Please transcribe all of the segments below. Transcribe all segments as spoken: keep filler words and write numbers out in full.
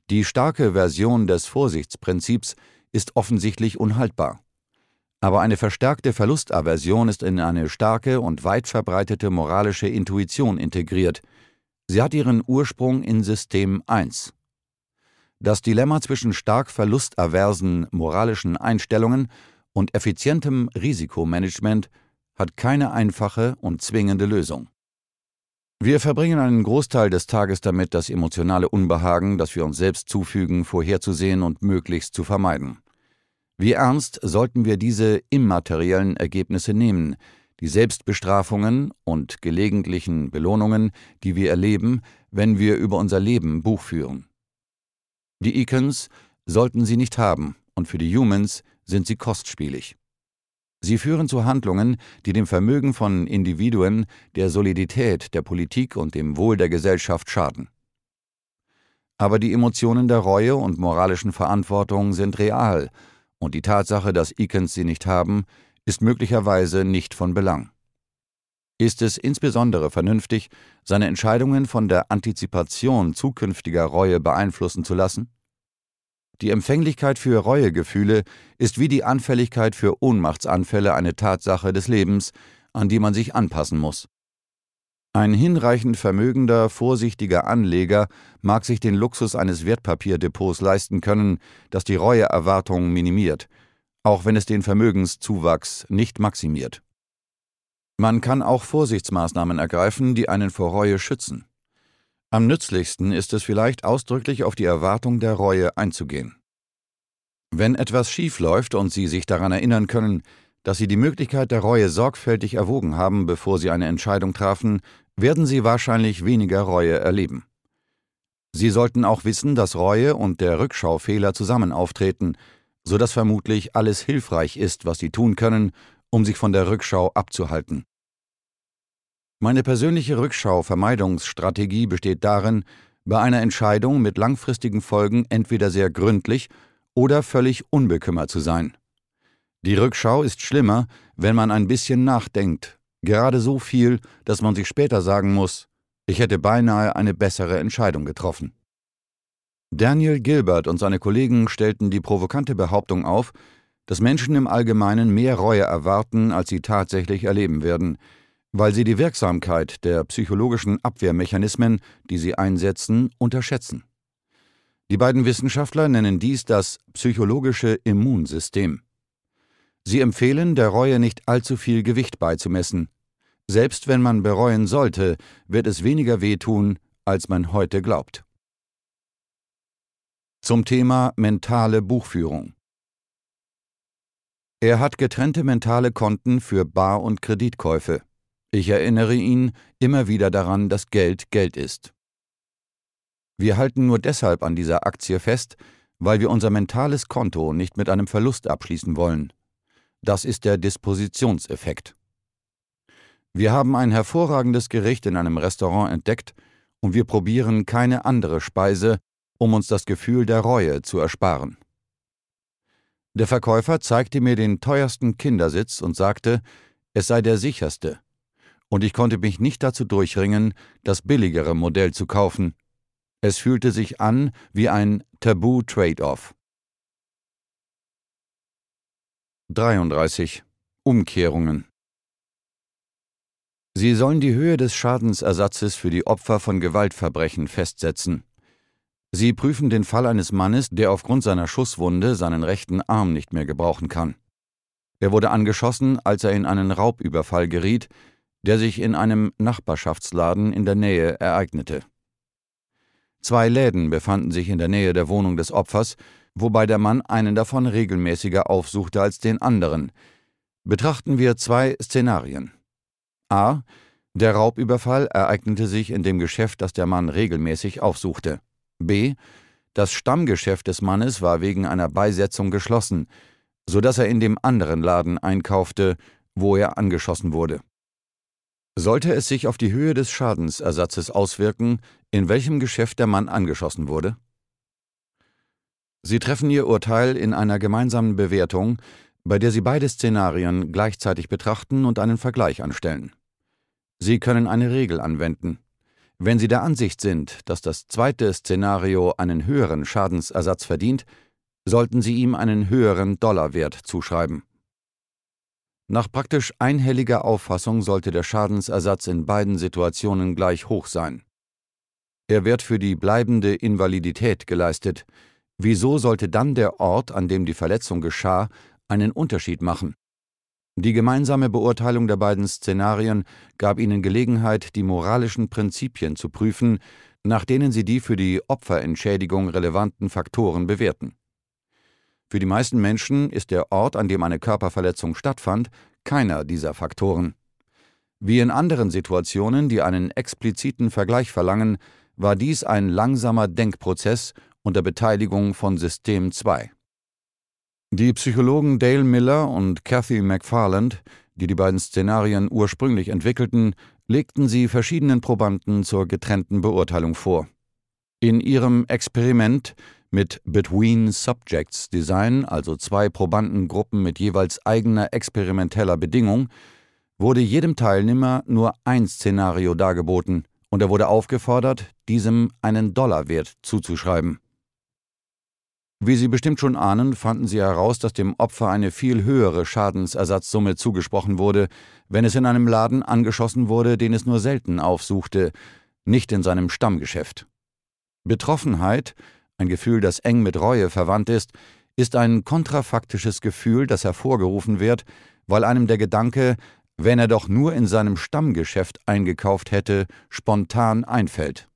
Die starke Version des Vorsichtsprinzips ist offensichtlich unhaltbar. Aber eine verstärkte Verlustaversion ist in eine starke und weit verbreitete moralische Intuition integriert. Sie hat ihren Ursprung in System eins. Das Dilemma zwischen stark verlustaversen moralischen Einstellungen und effizientem Risikomanagement hat keine einfache und zwingende Lösung. Wir verbringen einen Großteil des Tages damit, das emotionale Unbehagen, das wir uns selbst zufügen, vorherzusehen und möglichst zu vermeiden. Wie ernst sollten wir diese immateriellen Ergebnisse nehmen, die Selbstbestrafungen und gelegentlichen Belohnungen, die wir erleben, wenn wir über unser Leben Buch führen? Die Icons sollten sie nicht haben, und für die Humans sind sie kostspielig. Sie führen zu Handlungen, die dem Vermögen von Individuen, der Solidität, der Politik und dem Wohl der Gesellschaft schaden. Aber die Emotionen der Reue und moralischen Verantwortung sind real, und die Tatsache, dass Icons sie nicht haben, ist möglicherweise nicht von Belang. Ist es insbesondere vernünftig, seine Entscheidungen von der Antizipation zukünftiger Reue beeinflussen zu lassen? Die Empfänglichkeit für Reuegefühle ist wie die Anfälligkeit für Ohnmachtsanfälle eine Tatsache des Lebens, an die man sich anpassen muss. Ein hinreichend vermögender, vorsichtiger Anleger mag sich den Luxus eines Wertpapierdepots leisten können, das die Reueerwartung minimiert, auch wenn es den Vermögenszuwachs nicht maximiert. Man kann auch Vorsichtsmaßnahmen ergreifen, die einen vor Reue schützen. Am nützlichsten ist es vielleicht, ausdrücklich auf die Erwartung der Reue einzugehen. Wenn etwas schief läuft und Sie sich daran erinnern können, dass Sie die Möglichkeit der Reue sorgfältig erwogen haben, bevor Sie eine Entscheidung trafen, werden Sie wahrscheinlich weniger Reue erleben. Sie sollten auch wissen, dass Reue und der Rückschaufehler zusammen auftreten, sodass vermutlich alles hilfreich ist, was Sie tun können, um sich von der Rückschau abzuhalten. Meine persönliche Rückschau-Vermeidungsstrategie besteht darin, bei einer Entscheidung mit langfristigen Folgen entweder sehr gründlich oder völlig unbekümmert zu sein. Die Rückschau ist schlimmer, wenn man ein bisschen nachdenkt, gerade so viel, dass man sich später sagen muss, ich hätte beinahe eine bessere Entscheidung getroffen. Daniel Gilbert und seine Kollegen stellten die provokante Behauptung auf, dass Menschen im Allgemeinen mehr Reue erwarten, als sie tatsächlich erleben werden, weil sie die Wirksamkeit der psychologischen Abwehrmechanismen, die sie einsetzen, unterschätzen. Die beiden Wissenschaftler nennen dies das psychologische Immunsystem. Sie empfehlen, der Reue nicht allzu viel Gewicht beizumessen. Selbst wenn man bereuen sollte, wird es weniger wehtun, als man heute glaubt. Zum Thema mentale Buchführung. Er hat getrennte mentale Konten für Bar- und Kreditkäufe. Ich erinnere ihn immer wieder daran, dass Geld Geld ist. Wir halten nur deshalb an dieser Aktie fest, weil wir unser mentales Konto nicht mit einem Verlust abschließen wollen. Das ist der Dispositionseffekt. Wir haben ein hervorragendes Gericht in einem Restaurant entdeckt und wir probieren keine andere Speise, um uns das Gefühl der Reue zu ersparen. Der Verkäufer zeigte mir den teuersten Kindersitz und sagte, es sei der sicherste, und ich konnte mich nicht dazu durchringen, das billigere Modell zu kaufen. Es fühlte sich an wie ein Tabu-Trade-off. dreiunddreißig. Umkehrungen. Sie sollen die Höhe des Schadensersatzes für die Opfer von Gewaltverbrechen festsetzen. Sie prüfen den Fall eines Mannes, der aufgrund seiner Schusswunde seinen rechten Arm nicht mehr gebrauchen kann. Er wurde angeschossen, als er in einen Raubüberfall geriet, der sich in einem Nachbarschaftsladen in der Nähe ereignete. Zwei Läden befanden sich in der Nähe der Wohnung des Opfers, wobei der Mann einen davon regelmäßiger aufsuchte als den anderen. Betrachten wir zwei Szenarien. A. Der Raubüberfall ereignete sich in dem Geschäft, das der Mann regelmäßig aufsuchte. B. Das Stammgeschäft des Mannes war wegen einer Beisetzung geschlossen, sodass er in dem anderen Laden einkaufte, wo er angeschossen wurde. Sollte es sich auf die Höhe des Schadensersatzes auswirken, in welchem Geschäft der Mann angeschossen wurde? Sie treffen Ihr Urteil in einer gemeinsamen Bewertung, bei der Sie beide Szenarien gleichzeitig betrachten und einen Vergleich anstellen. Sie können eine Regel anwenden. Wenn Sie der Ansicht sind, dass das zweite Szenario einen höheren Schadensersatz verdient, sollten Sie ihm einen höheren Dollarwert zuschreiben. Nach praktisch einhelliger Auffassung sollte der Schadensersatz in beiden Situationen gleich hoch sein. Er wird für die bleibende Invalidität geleistet. Wieso sollte dann der Ort, an dem die Verletzung geschah, einen Unterschied machen? Die gemeinsame Beurteilung der beiden Szenarien gab ihnen Gelegenheit, die moralischen Prinzipien zu prüfen, nach denen sie die für die Opferentschädigung relevanten Faktoren bewerten. Für die meisten Menschen ist der Ort, an dem eine Körperverletzung stattfand, keiner dieser Faktoren. Wie in anderen Situationen, die einen expliziten Vergleich verlangen, war dies ein langsamer Denkprozess unter Beteiligung von System zwei. Die Psychologen Dale Miller und Kathy McFarland, die die beiden Szenarien ursprünglich entwickelten, legten sie verschiedenen Probanden zur getrennten Beurteilung vor. In ihrem Experiment mit Between Subjects Design, also zwei Probandengruppen mit jeweils eigener experimenteller Bedingung, wurde jedem Teilnehmer nur ein Szenario dargeboten und er wurde aufgefordert, diesem einen Dollarwert zuzuschreiben. Wie Sie bestimmt schon ahnen, fanden sie heraus, dass dem Opfer eine viel höhere Schadensersatzsumme zugesprochen wurde, wenn es in einem Laden angeschossen wurde, den es nur selten aufsuchte, nicht in seinem Stammgeschäft. Betroffenheit, ein Gefühl, das eng mit Reue verwandt ist, ist ein kontrafaktisches Gefühl, das hervorgerufen wird, weil einem der Gedanke, wenn er doch nur in seinem Stammgeschäft eingekauft hätte, spontan einfällt.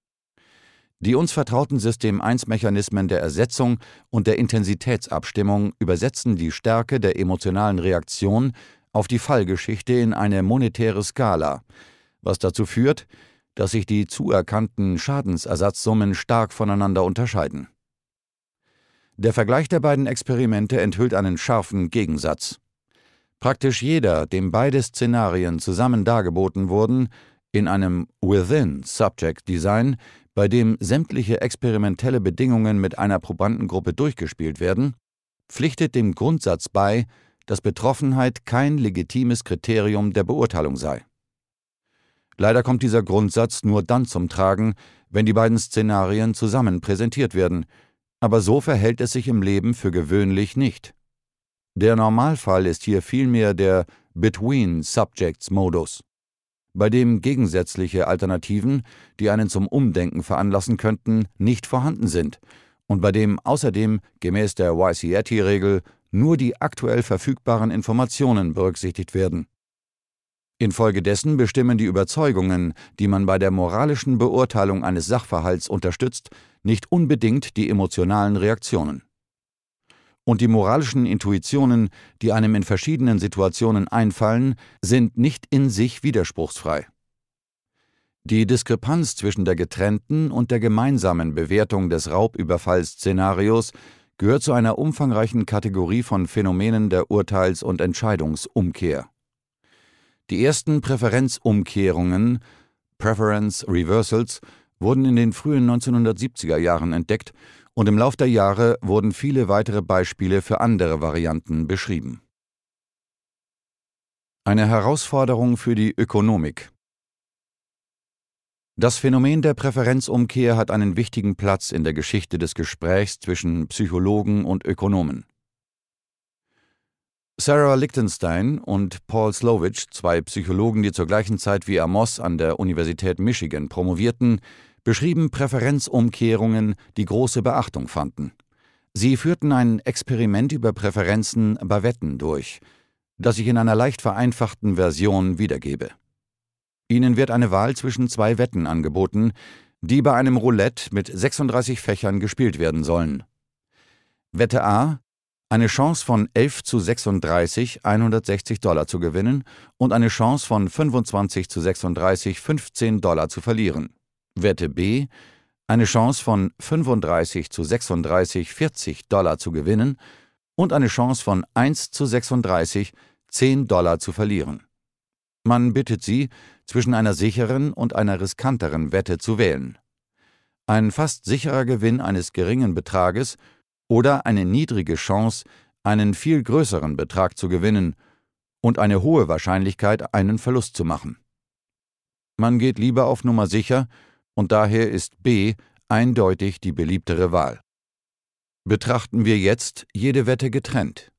Die uns vertrauten System eins Mechanismen der Ersetzung und der Intensitätsabstimmung übersetzen die Stärke der emotionalen Reaktion auf die Fallgeschichte in eine monetäre Skala, was dazu führt, dass sich die zuerkannten Schadensersatzsummen stark voneinander unterscheiden. Der Vergleich der beiden Experimente enthüllt einen scharfen Gegensatz. Praktisch jeder, dem beide Szenarien zusammen dargeboten wurden, in einem Within-Subject-Design, bei dem sämtliche experimentelle Bedingungen mit einer Probandengruppe durchgespielt werden, pflichtet dem Grundsatz bei, dass Betroffenheit kein legitimes Kriterium der Beurteilung sei. Leider kommt dieser Grundsatz nur dann zum Tragen, wenn die beiden Szenarien zusammen präsentiert werden, aber so verhält es sich im Leben für gewöhnlich nicht. Der Normalfall ist hier vielmehr der Between-Subjects-Modus, bei dem gegensätzliche Alternativen, die einen zum Umdenken veranlassen könnten, nicht vorhanden sind und bei dem außerdem gemäß der Wysiety-Regel nur die aktuell verfügbaren Informationen berücksichtigt werden. Infolgedessen bestimmen die Überzeugungen, die man bei der moralischen Beurteilung eines Sachverhalts unterstützt, nicht unbedingt die emotionalen Reaktionen. Und die moralischen Intuitionen, die einem in verschiedenen Situationen einfallen, sind nicht in sich widerspruchsfrei. Die Diskrepanz zwischen der getrennten und der gemeinsamen Bewertung des Raubüberfallsszenarios gehört zu einer umfangreichen Kategorie von Phänomenen der Urteils- und Entscheidungsumkehr. Die ersten Präferenzumkehrungen, Preference Reversals, wurden in den frühen neunzehnhundertsiebziger Jahren entdeckt und im Lauf der Jahre wurden viele weitere Beispiele für andere Varianten beschrieben. Eine Herausforderung für die Ökonomik. Das Phänomen der Präferenzumkehr hat einen wichtigen Platz in der Geschichte des Gesprächs zwischen Psychologen und Ökonomen. Sarah Lichtenstein und Paul Slovich, zwei Psychologen, die zur gleichen Zeit wie Amos an der Universität Michigan promovierten, beschrieben Präferenzumkehrungen, die große Beachtung fanden. Sie führten ein Experiment über Präferenzen bei Wetten durch, das ich in einer leicht vereinfachten Version wiedergebe. Ihnen wird eine Wahl zwischen zwei Wetten angeboten, die bei einem Roulette mit sechsunddreißig Fächern gespielt werden sollen. Wette A: eine Chance von elf zu sechsunddreißig, hundertsechzig Dollar zu gewinnen und eine Chance von fünfundzwanzig zu sechsunddreißig, fünfzehn Dollar zu verlieren. Wette B: eine Chance von fünfunddreißig zu sechsunddreißig, vierzig Dollar zu gewinnen und eine Chance von eins zu sechsunddreißig, zehn Dollar zu verlieren. Man bittet Sie, zwischen einer sicheren und einer riskanteren Wette zu wählen. Ein fast sicherer Gewinn eines geringen Betrages oder eine niedrige Chance, einen viel größeren Betrag zu gewinnen und eine hohe Wahrscheinlichkeit, einen Verlust zu machen. Man geht lieber auf Nummer sicher, und daher ist B eindeutig die beliebtere Wahl. Betrachten wir jetzt jede Wette getrennt.